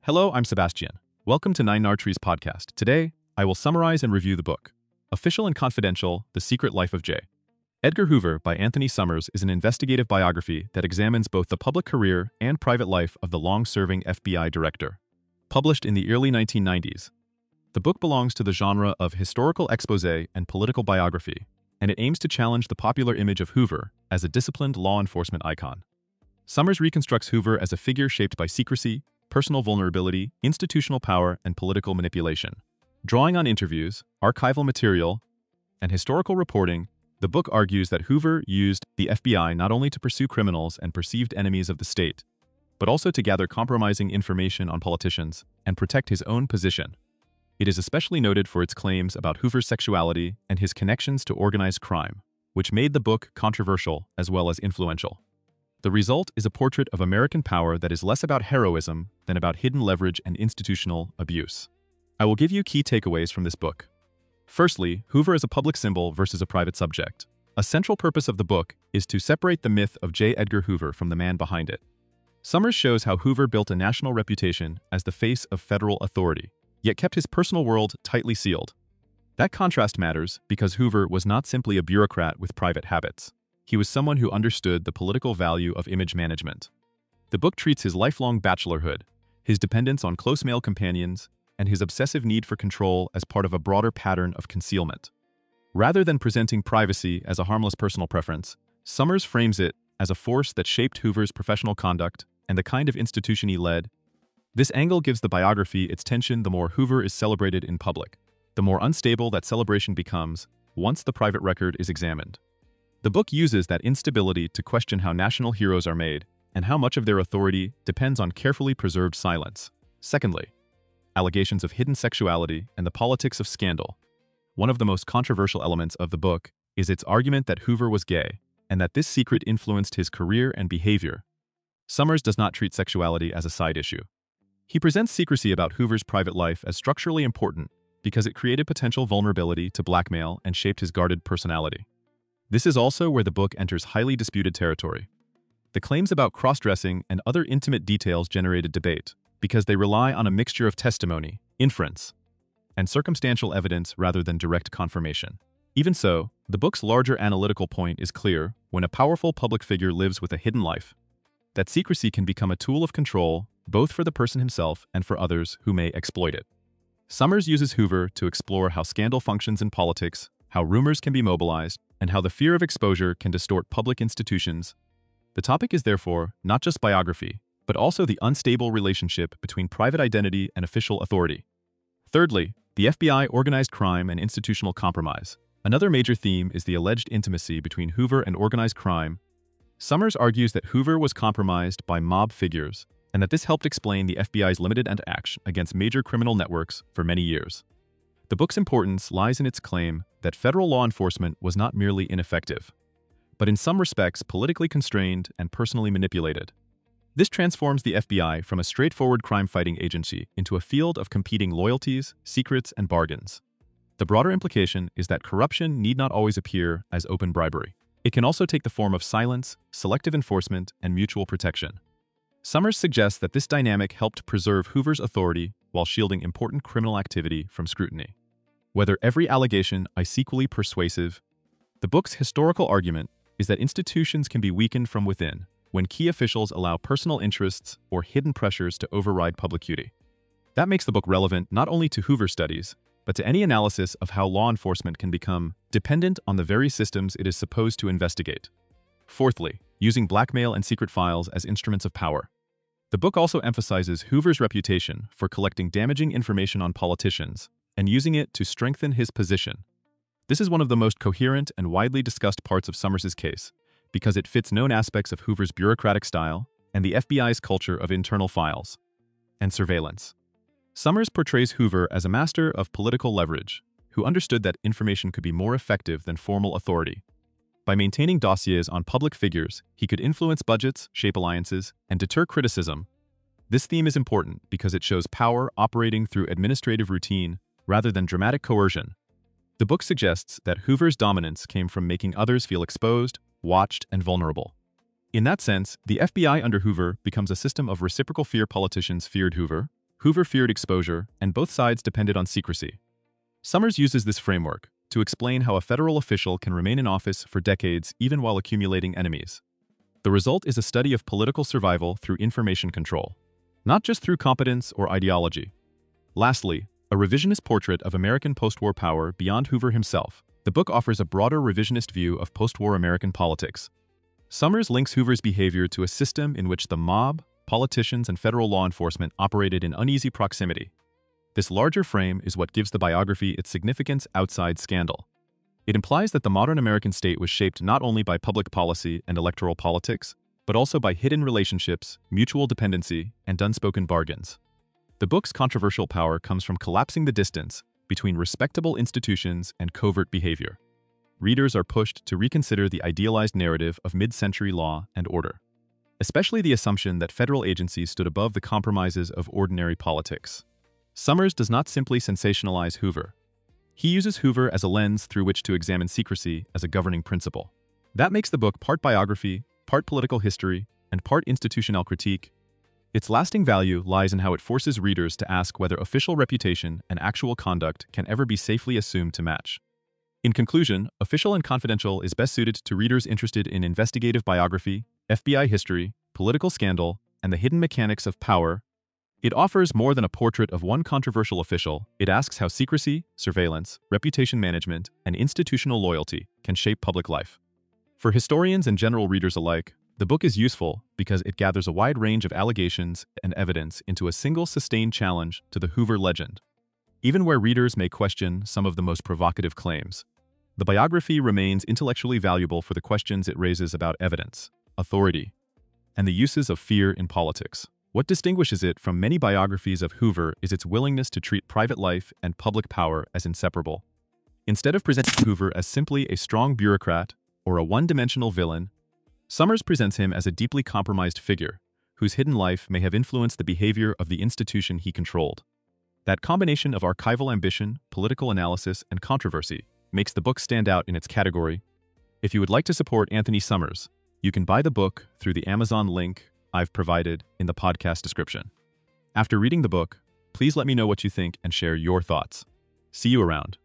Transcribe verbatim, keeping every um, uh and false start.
Hello, I'm Sebastian. Welcome to Nine Nartree's podcast. Today, I will summarize and review the book, Official and Confidential: The Secret Life of J. Edgar Hoover by Anthony Summers is an investigative biography that examines both the public career and private life of the long-serving F B I director. Published in the early nineteen nineties, the book belongs to the genre of historical exposé and political biography, and it aims to challenge the popular image of Hoover as a disciplined law enforcement icon. Summers reconstructs Hoover as a figure shaped by secrecy, personal vulnerability, institutional power, and political manipulation. Drawing on interviews, archival material, and historical reporting, the book argues that Hoover used the F B I not only to pursue criminals and perceived enemies of the state, but also to gather compromising information on politicians and protect his own position. It is especially noted for its claims about Hoover's sexuality and his connections to organized crime, which made the book controversial as well as influential. The result is a portrait of American power that is less about heroism than about hidden leverage and institutional abuse. I will give you key takeaways from this book. Firstly, Hoover is a public symbol versus a private subject. A central purpose of the book is to separate the myth of J. Edgar Hoover from the man behind it. Summers shows how Hoover built a national reputation as the face of federal authority, yet kept his personal world tightly sealed. That contrast matters because Hoover was not simply a bureaucrat with private habits. He was someone who understood the political value of image management. The book treats his lifelong bachelorhood, his dependence on close male companions, and his obsessive need for control as part of a broader pattern of concealment. Rather than presenting privacy as a harmless personal preference, Summers frames it as a force that shaped Hoover's professional conduct and the kind of institution he led. This angle gives the biography its tension the more Hoover is celebrated in public, the more unstable that celebration becomes once the private record is examined. The book uses that instability to question how national heroes are made and how much of their authority depends on carefully preserved silence. Secondly, allegations of hidden sexuality and the politics of scandal. One of the most controversial elements of the book is its argument that Hoover was gay and that this secret influenced his career and behavior. Summers does not treat sexuality as a side issue. He presents secrecy about Hoover's private life as structurally important because it created potential vulnerability to blackmail and shaped his guarded personality. This is also where the book enters highly disputed territory. The claims about cross-dressing and other intimate details generated debate because they rely on a mixture of testimony, inference, and circumstantial evidence rather than direct confirmation. Even so, the book's larger analytical point is clear: when a powerful public figure lives with a hidden life, that secrecy can become a tool of control both for the person himself and for others who may exploit it. Summers uses Hoover to explore how scandal functions in politics, how rumors can be mobilized, and how the fear of exposure can distort public institutions. The topic is therefore not just biography, but also the unstable relationship between private identity and official authority. Thirdly, the F B I organized crime and institutional compromise. Another major theme is the alleged intimacy between Hoover and organized crime. Summers argues that Hoover was compromised by mob figures, and that this helped explain the F B I's limited action against major criminal networks for many years. The book's importance lies in its claim that federal law enforcement was not merely ineffective, but in some respects politically constrained and personally manipulated. This transforms the F B I from a straightforward crime-fighting agency into a field of competing loyalties, secrets, and bargains. The broader implication is that corruption need not always appear as open bribery. It can also take the form of silence, selective enforcement, and mutual protection. Summers suggests that this dynamic helped preserve Hoover's authority while shielding important criminal activity from scrutiny. Whether every allegation is equally persuasive, the book's historical argument is that institutions can be weakened from within when key officials allow personal interests or hidden pressures to override public duty. That makes the book relevant not only to Hoover studies, but to any analysis of how law enforcement can become dependent on the very systems it is supposed to investigate. Fourthly, using blackmail and secret files as instruments of power. The book also emphasizes Hoover's reputation for collecting damaging information on politicians and using it to strengthen his position. This is one of the most coherent and widely discussed parts of Summers' case because it fits known aspects of Hoover's bureaucratic style and the F B I's culture of internal files and surveillance. Summers portrays Hoover as a master of political leverage, who understood that information could be more effective than formal authority. By maintaining dossiers on public figures, he could influence budgets, shape alliances, and deter criticism. This theme is important because it shows power operating through administrative routine rather than dramatic coercion. The book suggests that Hoover's dominance came from making others feel exposed, watched, and vulnerable. In that sense, the F B I under Hoover becomes a system of reciprocal fear. Politicians feared Hoover, Hoover feared exposure, and both sides depended on secrecy. Summers uses this framework to explain how a federal official can remain in office for decades even while accumulating enemies. The result is a study of political survival through information control, not just through competence or ideology. Lastly, a revisionist portrait of American post-war power beyond Hoover himself. The book offers a broader revisionist view of post-war American politics. Summers links Hoover's behavior to a system in which the mob, politicians, and federal law enforcement operated in uneasy proximity. This larger frame is what gives the biography its significance outside scandal. It implies that the modern American state was shaped not only by public policy and electoral politics, but also by hidden relationships, mutual dependency, and unspoken bargains. The book's controversial power comes from collapsing the distance between respectable institutions and covert behavior. Readers are pushed to reconsider the idealized narrative of mid-century law and order, especially the assumption that federal agencies stood above the compromises of ordinary politics. Summers does not simply sensationalize Hoover. He uses Hoover as a lens through which to examine secrecy as a governing principle. That makes the book part biography, part political history, and part institutional critique. Its lasting value lies in how it forces readers to ask whether official reputation and actual conduct can ever be safely assumed to match. In conclusion, Official and Confidential is best suited to readers interested in investigative biography, F B I history, political scandal, and the hidden mechanics of power. It offers more than a portrait of one controversial official. It asks how secrecy, surveillance, reputation management, and institutional loyalty can shape public life. For historians and general readers alike, the book is useful because it gathers a wide range of allegations and evidence into a single sustained challenge to the Hoover legend. Even where readers may question some of the most provocative claims, the biography remains intellectually valuable for the questions it raises about evidence, authority, and the uses of fear in politics. What distinguishes it from many biographies of Hoover is its willingness to treat private life and public power as inseparable. Instead of presenting Hoover as simply a strong bureaucrat or a one-dimensional villain, Summers presents him as a deeply compromised figure whose hidden life may have influenced the behavior of the institution he controlled. That combination of archival ambition, political analysis, and controversy makes the book stand out in its category. If you would like to support Anthony Summers, you can buy the book through the Amazon link I've provided in the podcast description. After reading the book, please let me know what you think and share your thoughts. See you around.